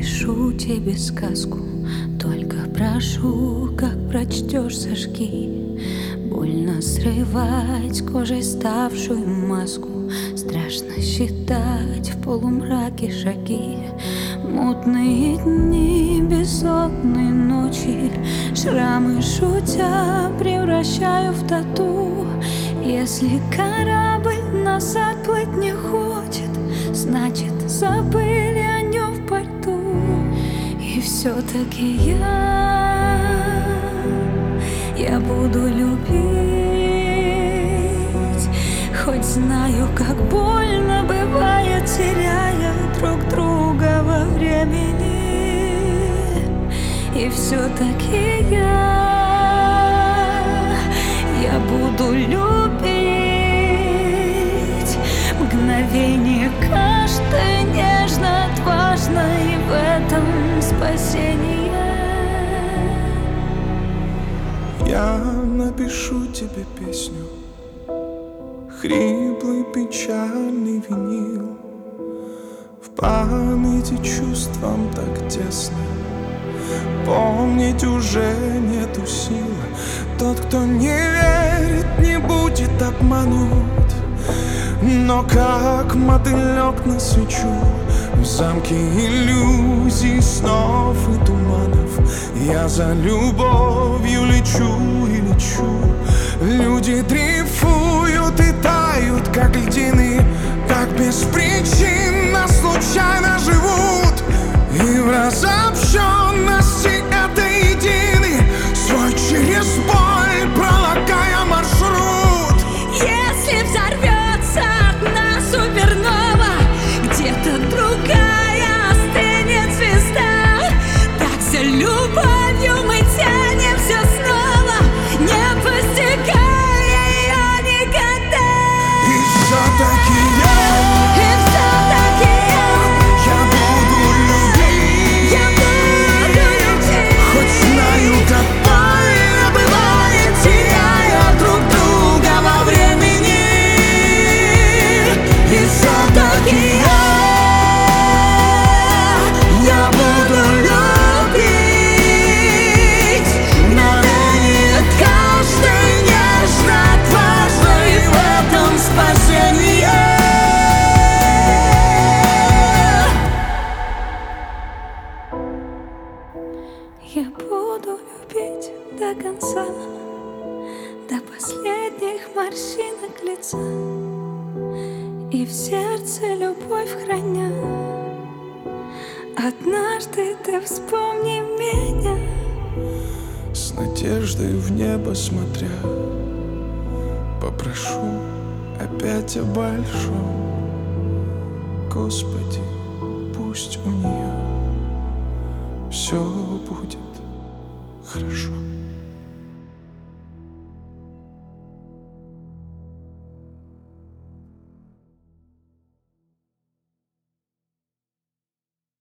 напишу тебе сказку, только прошу, как прочтешь, сожги. Больно срывать кожей ставшую маску, страшно считать в полумраке шаги. Мутные дни, бессонные ночи, шрамы шутя превращаю в тату. Если корабль нас отплыть не хочет, значит, забыли о нем в порту. И все-таки я буду любить, хоть знаю, как больно бывает, теряя друг друга во времени. И все-таки я буду любить мгновение каждое нежно, отважно, и в этом спасение. Я напишу тебе песню, хриплый печальный винил. В памяти чувствам так тесно, помнить уже нету сил. Тот, кто не верит, не будет обманут. Но как мотылек на свечу в замке иллюзий, снов и туманов, я за любовью лечу и лечу. Люди дрейфуют и тают, как льдины, так беспричинно, случайно живут. И в разобщенности этой едины, свой через боль пролагая маршрут. Если взорвется одна супернова, где-то другая остынет звезда. Так за любовью мы тянем все снова, не постигая ее никогда. И все-таки я буду любить, хоть знаю, как больно бывает, теряя друг друга во времени. И все-таки я буду любить мгновение каждое нежно, отважно, и в этом спасение. Я буду любить до конца, до последних морщинок лица, и в сердце любовь храня. Однажды ты вспомни меня. С надеждой в небо смотря, попрошу опять о большом. Господи, пусть у нее все будет хорошо.